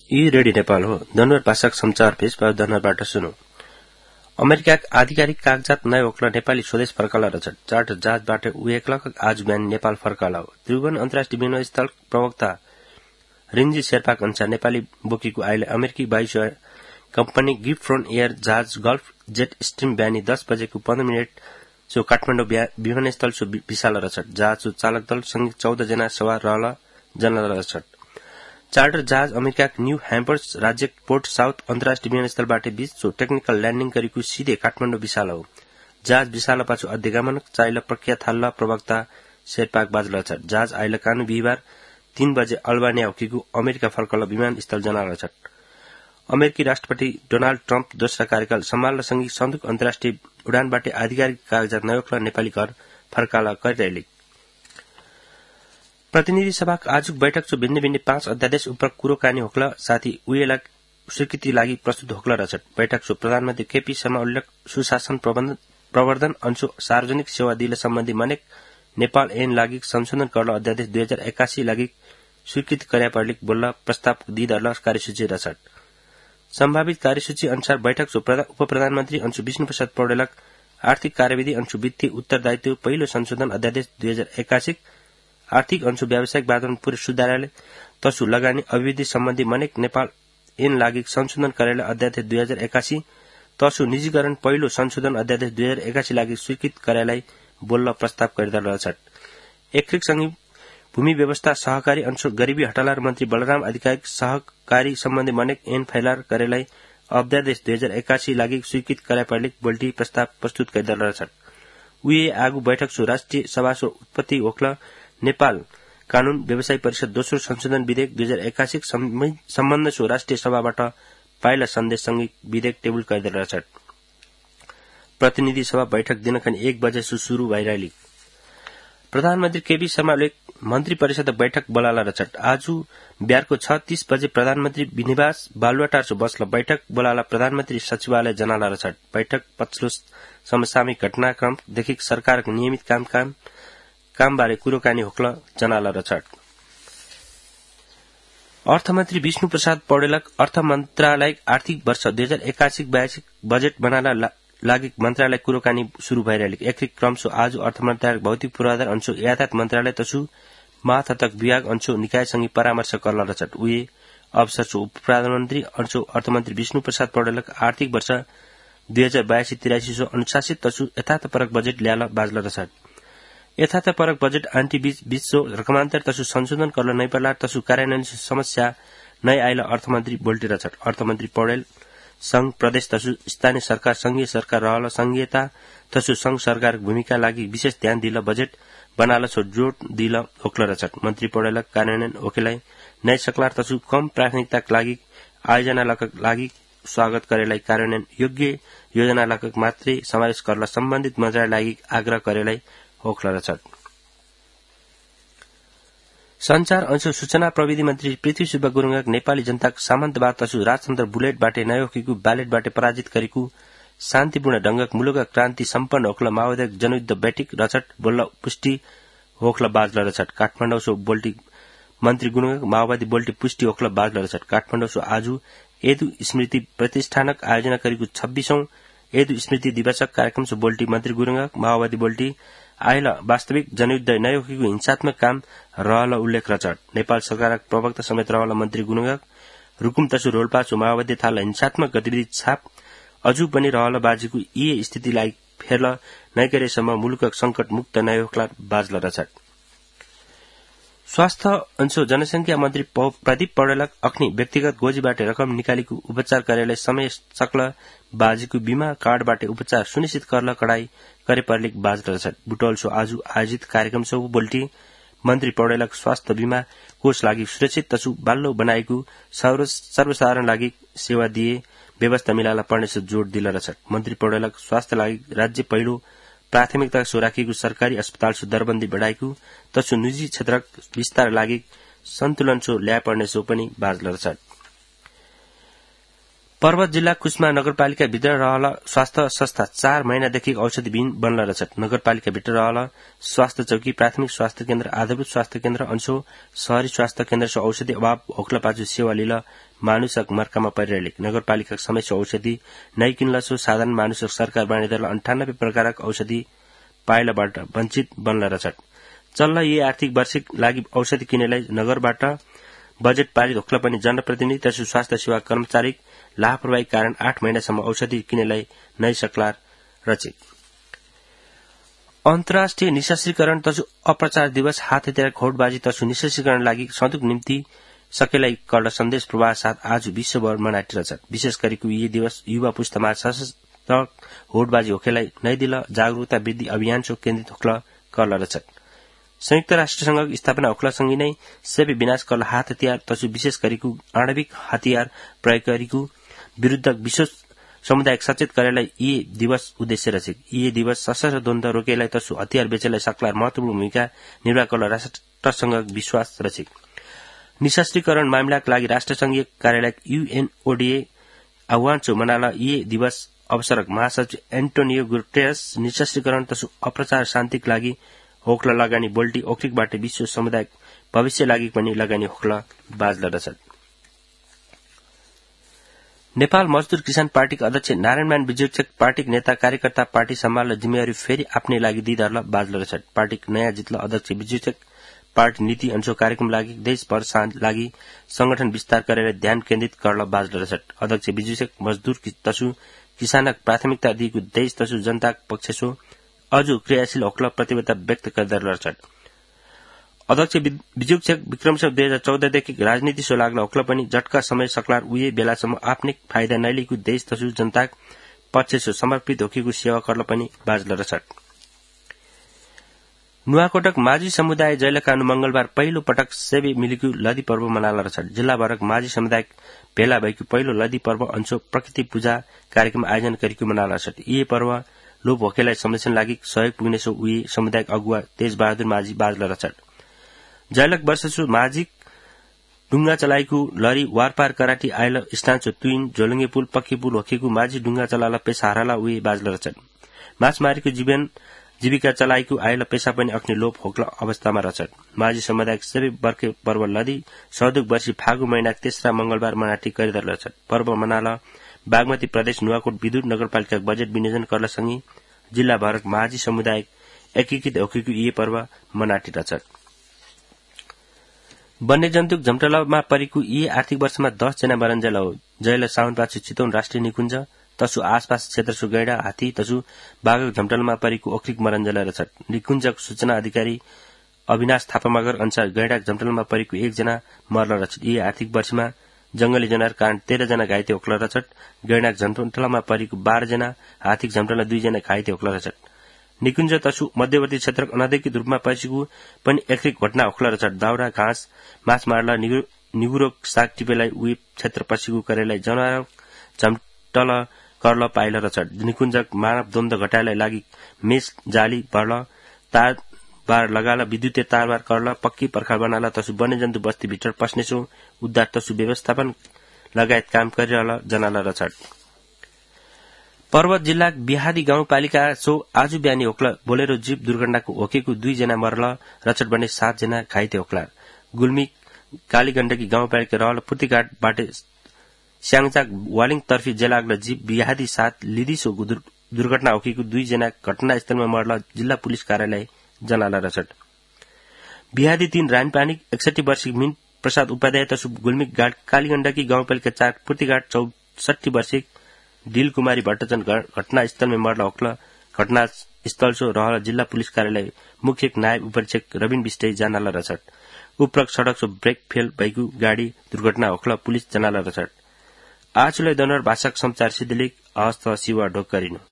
यी रेडियो नेपाल हो। धनुर भाषाक समाचार फेसबुक धनुरबाट सुनौ। अमेरिका आधिकारिक कागजात नै ओक्ला नेपाली स्वदेश फर्कला रहेछ। चार्टर जहाजबाट उएक्लक आज बिहान नेपाल फर्कला हो। त्रिभुवन अन्तर्राष्ट्रिय विमानस्थल प्रवक्ता रिन्जी शेर्पाक अनुसार नेपाली बोकीको अहिले अमेरिकी वायुसेवा कम्पनी गिफ्ट फ्रन्ट एयर जहाज गल्फ जेट स्ट्रिम बिहानी 10 बजेको 15 मिनट सो काठमाडौँ विमानस्थल सो विशाल रहेछ। जहाज चालक दल सँगै 14 जना सवार रहला जना रहेछ। चार्टर जहाज अमेरिका न्यू ह्याम्पर राज्य पोर्ट साउथ अन्तर्राष्ट्रिय विमानस्थलबाट 20 सो टेक्निकल ल्यान्डिङ गरेको सिधै काठमाडौँ विशाल हो। जहाज विशाल पाछु अध्यगमन चाइल प्रक्रिया थाल्ला प्रवक्ता शेर्पाक बाजल छ। जहाज आइल कानु बिहिबार 3 बजे अल्बानिया हुकीको अमेरिका फर्कल विमानस्थल जना रहेछ। अमेरिकी राष्ट्रपति डोनाल्ड ट्रम्प दोस्रो कार्यकाल सम्हाल्नसँगै सन्दुक अन्तर्राष्ट्रिय उडानबाट आधिकारिक कागजात नयोक्ला नेपाली घर फर्काला गरिरहेले। प्रतिनिधि सभाको आजुक बैठक भिन्न भिन्न 5 अध्यादेश उप कुरोकानी होक्ला साथी उएला स्वीकृति लागि प्रस्तुत होक्ला रहेछ। बैठक सो प्रधानमन्त्री केपी शर्मा ओली सुशासन प्रवर्धन अंशु सार्वजनिक सेवा दिल सम्बन्धी मनेक नेपाल ऐन लागि संशोधन गर्न अध्यादेश 2081 लागि स्वीकृति गर्या पर्लिक बोल्ला प्रस्ताव दिदरला कार्यसूची रहेछ। सम्भावित कार्यसूची अनुसार बैठक सो उप प्रधानमन्त्री अंशु विष्णुप्रसाद पौडेलक आर्थिक कार्यविधि अंशु वित्तीय उत्तरदायित्व पहिलो संशोधन अध्यादेश 2081 आर्थिक अंशु व्यावसायिक वातावरण पूर्व सुधारले तसु लगानी अभिवृद्धि सम्बन्धी मनेक नेपाल ऐन लागि संशोधन गरेर अध्यादेश 2081 तसु निजीकरण पहिलो संशोधन अध्यादेश 2081 लागि स्वीकृत गरेलाई बोल्न प्रस्ताव गरिँदा रहेछ। एकीकृत भूमि व्यवस्था सहकारी अंशु गरीबी हटालार मन्त्री बलराम अधिकारी सहकारी सम्बन्धी मनेक ऐन फैलार गरेलाई अध्यादेश 2081 लागि स्वीकृत गरे पर्लिक बोल्टी प्रस्ताव प्रस्तुत गरिँदा रहेछ। उही आगु बैठक सो राष्ट्रिय सभा सो उत्पत्ति ओक्ला नेपाल कानून व्यवसाय परिषद दोस्रो संशोधन विधेयक 2081 सम्बन्ध सो राष्ट्रिय सभाबाट पाइला सन्देशसँगै विधेयक टेबल गरिँदा रहेछ। प्रतिनिधि सभा बैठक दिनखानी 1 बजे सुरु भइरहेली। प्रधानमन्त्री केपी शर्माले मन्त्री परिषद बैठक बोलाला रहेछ। आज बिहारको 6:30 बजे प्रधानमन्त्री विनिवास बालुवाटार सो बस्ला बैठक बोलाला प्रधानमन्त्री सचिवालय जनाला रहेछ। बैठक पछिल्लो समसामयिक घटनाक्रमदेखि सरकारको नियमित कामबारे कुरोकानी होक्ला जनाला रहेछ। अर्थमन्त्री विष्णु प्रसाद पौडेलक अर्थ मन्त्रालय आर्थिक वर्ष 2081-82 बजेट बनाला लागि मन्त्रालय कुरोकानी शुरू भइरहेको एकीकृत क्रम सो आज अर्थ मन्त्रालय भौतिक पूर्वाधार अंशु यातायात मन्त्रालय तसु महातत्वक विभाग अंशु निकायसँगै परामर्श गर्ला रहेछ। उही अवसर सो उप प्रधानमन्त्री अंशु अर्थमन्त्री विष्णु प्रसाद पौडेलक आर्थिक वर्ष 2082-83 सो अनुशासित तसु यथार्थपरक बजेट ल्याला बाजला रहेछ। यथार्थपरक बजेट आन्टी बीच सो रकमान्तर तसु संशोधन गर्न नै पर्ला तसु कार्यान्वयन समस्या नै आइला अर्थमन्त्री बोल्टी रहेछ। अर्थमन्त्री पौडेल संघ प्रदेश तसु स्थानीय सरकार संघीय सरकार रहल संघीयता तसु संघ सरकारको भूमिका लागि विशेष ध्यान दिल बजेट बनाल सो जोड दिल होक्ला रहेछ। मन्त्री पौडेलक कार्यान्वयन होकेलाई नै सक्लार तसु कम प्राथमिकताका लागि आयोजना लागि स्वागत गरेलाई कार्यान्वयन योग्य योजना लगक मात्रै समावेश गर्न सम्बन्धित मन्त्रालय लागि आग्रह गरेलाई होक्ला रहेछ। संचार अंशु सूचना प्रविधि मन्त्री पृथ्वी सुब्बा गुरुङक नेपाली जनताको सामन्तवाद तसु राजतन्त्र बुलेटबाट नयोकीको ब्यालेटबाट पराजित गरेको शान्तिपूर्ण ढंगक मुलुक क्रान्ति सम्पन्न होक्ला माओवादी जनयुद्ध बैठक रचट बोल्ला पुष्टि होक्ला बाजला रहेछ। काठमाडौँ सो बोल्टी मन्त्री गुरुङक माओवादी बोल्टी पुष्टि होक्ला बाजला रहेछ। काठमाडौँ सो आज एदु स्मृति प्रतिष्ठानक आयोजना गरेको 26औं एदु स्मृति दिवसक कार्यक्रम सो बोल्टी मन्त्री गुरुङक माओवादी बोल्टी आइला वास्तविक जनयुद्ध नयोकीको हिंसात्मक काम रहल उल्लेख रहेछ। नेपाल सरकारक प्रवक्ता समेत रहल मन्त्री गुरुङक रुकुम तसु रोल्पा सो माओवादी थाल हिंसात्मक गतिविधि छाप अझु पनि रहल बाजीको यी स्थितिलाई फेर्ल नै गरेसम्म मुलुकक संकट मुक्त नयोक्ला बाजला रहेछ। स्वास्थ्य अंशु जनसंख्या मन्त्री प्रदीप पौडेलक अख्नी व्यक्तिगत गोजीबाट रकम निकालीको उपचार गरेलाई समय सक्ल बाजीको बीमा कार्डबाट उपचार सुनिश्चित गर्न कडाई गरे पर्लिक बाजला रहेछ। बुटोल सो आज आयोजित कार्यक्रम सो बोल्टी मन्त्री पौडेलक स्वास्थ्य बीमा कोष लागि सुरक्षित तसु बाल्लो बनाएको सर्वसाधारण लागि सेवा दिए व्यवस्था मिलाला पर्ने सो जोड दिला रहेछ। मन्त्री पौडेलक स्वास्थ्य लागि राज्य पहिलो प्राथमिकता सो राखिएको सरकारी अस्पताल सो दरबन्दी बढाएको तसु निजी क्षेत्रक विस्तार लागि सन्तुलन सो ल्या पर्ने सो पनि बाजला रहेछ। पर्वत जिल्ला कुस्मा नगरपालिका भित्र रहल स्वास्थ्य संस्था 4 महिनादेखि औषधिविहीन बन्ला रहेछ। नगरपालिका भित्र रहल स्वास्थ्य चौकी प्राथमिक स्वास्थ्य केन्द्र आधारभूत स्वास्थ्य केन्द्र अंशो शहरी स्वास्थ्य केन्द्र सो औषधि अभाव होक्ला पाछु सेवा लिल मानुषक मर्कामा परिरहेले नगरपालिका समस्या औषधि नै किन्लसो साधारण मानुषक सरकार बाणीदरलाई 98 प्रकारक औषधि पाइलाबाट वञ्चित बन्ल रछट चल्ल यी आर्थिक वर्षिक लागि औषधि किनेलाई नगरबाट बजेट पारित होक्ल पनि जनप्रतिनिधि तसु स्वास्थ्य सेवा कर्मचारी लापरवाही कारण 8 महिनासम्म औषधि किनेलाई नै सक्लार रचे अन्तर्राष्ट्रिय निशस्त्रीकरण तसु अप्रचार दिवस हात हतियार खोटबाजी तसु निशस्त्रीकरण लागि सदुक निम्ति सकेलाई कर्ण सन्देश प्रवाह साथ आज विश्वभर मनाइरहेछ विशेष गरेको यी दिवस युवा पुस्तामा सशस्त्र होडबाजी होखेलाई नै दिल जागरूकता वृद्धि अभियान सो केन्द्रित होक्ल कर्ल रहेछ संयुक्त राष्ट्रसंघ स्थापना होक्लसँगै नै सबै विनाश कर्ल हात हतियार तसु विशेष गरेको आणविक हतियार प्रयोगकारीको विरुद्ध विश्व समुदाय सचेत गरेलाई यी दिवस उद्देश्य रहेछ यी दिवस सशस्त्र द्वन्द्व रोकेलाई तसु हतियार बेचेलाई सक्लार महत्वपूर्ण भूमिका निर्वाह गर्न राष्ट्रसंघ विश्वास रहेछ निशस्त्रीकरण मामिलाका लागि राष्ट्रसंघीय कार्यालय यूएनओडीए आह्वान छु मनाला यी दिवस अवसरक महासचिव एन्टोनियो गुटेरस निशस्त्रीकरण तसु अप्रचार शान्तिका लागि होक्ल लगानी बोल्टी ओक्रिकबाट विश्व समुदाय भविष्य लागि पनि लगानी होक्ल बाजल रहेछ नेपाल मजदूर किसान पार्टीका अध्यक्ष नारायणमान विजयचक पार्टीका नेता कार्यकर्ता पार्टी सम्हाल्न जिम्मेवारी फेरि आफ्नै लागि दिइदर्ल बाजल रहेछ पार्टीका नयाँ जित्ल अध्यक्ष विजयचक पार्टी नीति अनुसार कार्यक्रम लागि देशभर लागि संगठन विस्तार गरेर ध्यान केन्द्रित गर्न बाजल रहेछ अध्यक्ष विजयचक मजदूर तसु किसानक प्राथमिकता दिएको देश तसु जनताक पक्षसो अझ क्रियाशील होक्ल प्रतिबद्धता व्यक्त गर्दै रहेछ अध्यक्ष विजयचक विक्रमसम्म 2014 देखि राजनीति सो लाग्ला होक्ल पनि झट्का समय सक्लार उही बेलासम्म आफ्नै फाइदा नलिएको देश तसु जनताक पक्षसो समर्पित होकेको सेवा गर्न पनि बाजल रहेछ नुवाकोटक माझी समुदाय जैलकानु मंगलबार पहिलो पटक सेवी मिलेको लदी पर्व मनाला रहेछ जिल्लाभरक माझी समुदाय भेला भएको पहिलो लदी पर्व अंशो प्रकृति पूजा कार्यक्रम आयोजन गरेको मनाला रहेछ यी पर्व लोप होकेलाई संरक्षण लागि सहयोग पुग्नेछो उही समुदायिक अगुवा तेजबहादुर माझी बाजल रहेछ जैलक वर्षसु माझी डुंगा चलाएको लरी वारपार कराटी आयल स्थान तुइन झोलुङ्गे पुल पक्की पुल होकेको माझी डुंगा चलाला पेशा हाराला उही बाजल रहेछ माछ मारेको जीविका चलाएको आयल पेशा पनि अग्नि लोप होक्ल अवस्थामा रहेछ माझी समुदायक सबै वर्ष पर्व लदी सदुक वर्षी फागु महिना तेस्रा मंगलबार मनाटी गरिरहेको रहेछ पर्व मनाला बागमती प्रदेश नुवाकोट विद्युत नगरपालिका बजेट विनियोजन गर्नसँगै जिल्ला भरक माझी समुदाय एकीकृत होकेको यी पर्व मनाटी रहेछ वन्यजन्तुक झम्टलामा परेको यी आर्थिक वर्षमा 10 जना मरन्जेल हो जयले साउनपाछु चितवन राष्ट्रिय निकुञ्ज तसु आसपास क्षेत्रसु गैडा हात्ती तसु बाघक झम्टलमा परेको ओक्रिक मरन्जेल रहेछ निकुञ्जक सूचना अधिकारी अविनाश थापामगर अनुसार गैडाक झम्टलमा परेको 1 जना मर्ल रहेछ यी आर्थिक वर्षमा जंगली जनावर कारण 13 जना घाइते होक्ल रहेछ गैडाक झम्टलमा परेको 12 जना हात्तीक झम्टलमा 2 जना घाइते होक्ल रहेछ निकुञ्ज तसु मध्यवर्ती क्षेत्रक अनधिकृत रूपमा परेको पनि एक घटना होक्ल रहेछ दाउरा घाँस माछ मार्ला निगुरोक साग टिपेलाई उही क्षेत्र पसेको करेलाई जनावर झम्टल कर्ल पाइल रहेछ निकुञ्जक मानव द्वन्द्व घटाइलाई लागि मेष जाली भर्ल तार बार लगाला विद्युतीय तारबार कर्ल पक्की पर्खाल बनाला तसु वन्यजन्तु बस्ती भित्र पस्नेछो उद्धार तसु व्यवस्थापन लगायत काम गरिरहला जनाला रहेछ पर्वत जिल्ला बिहादी गाउँपालिका सो आज बिहानी होक्ल बोलेरो जीप दुर्घटनाको होकेको 2 जना मर्ल रचट बने 7 जना घाइते होक्ला गुल्मी कालीगण्डकी गाउँपालिका रहल पुर्तिघाटबाट स्याङचाक वालिङ तर्फी जेलाग्ल जीप बिहादी साथ लिदिसो दुर्घटना होकेको 2 जना घटनास्थलमा मर्ल जिल्ला पुलिस कार्यालय जनाला रहेछ बिहादी 3 रानपानी 61 वर्षीय मीन प्रसाद उपाध्याय तसु गुल्मी कालीगण्डकी गाउँपालिका 4 पुर्तिघाट 64 वर्षीय डिल कुमारी भट्टचन घटनास्थलमा मर्ल होक्ल घटनास्थल सो रहल जिल्ला पुलिस कार्यालय मुख्य नायब उपरीक्षक रविन विष्टै जनाला रहेछ उपरोक्त सड़क सो ब्रेक फेल भएको गाडी दुर्घटना होक्ल पुलिस जनाला रहेछ आजलाई दनर भाषाक समाचार सिद्धलेख अवस्था शिवा ढोक गरिनु